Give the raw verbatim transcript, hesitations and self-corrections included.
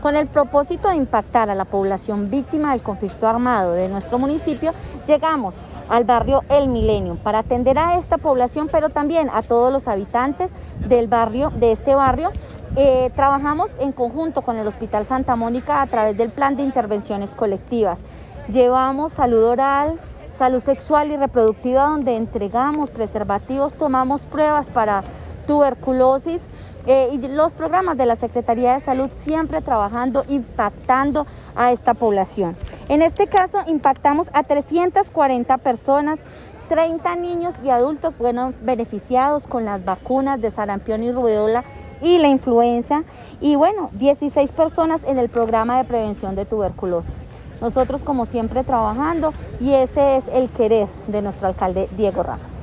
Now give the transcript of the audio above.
Con el propósito de impactar a la población víctima del conflicto armado de nuestro municipio, llegamos al barrio El Milenio para atender a esta población, pero también a todos los habitantes del barrio, de este barrio. Eh, trabajamos en conjunto con el Hospital Santa Mónica a través del plan de intervenciones colectivas. Llevamos salud oral, salud sexual y reproductiva, donde entregamos preservativos, tomamos pruebas para tuberculosis eh, y los programas de la Secretaría de Salud, siempre trabajando, impactando a esta población. En este caso impactamos a trescientas cuarenta personas, treinta niños y adultos fueron beneficiados con las vacunas de sarampión y rubéola y la influenza, y bueno, dieciséis personas en el programa de prevención de tuberculosis. Nosotros como siempre trabajando, y ese es el querer de nuestro alcalde Diego Ramos.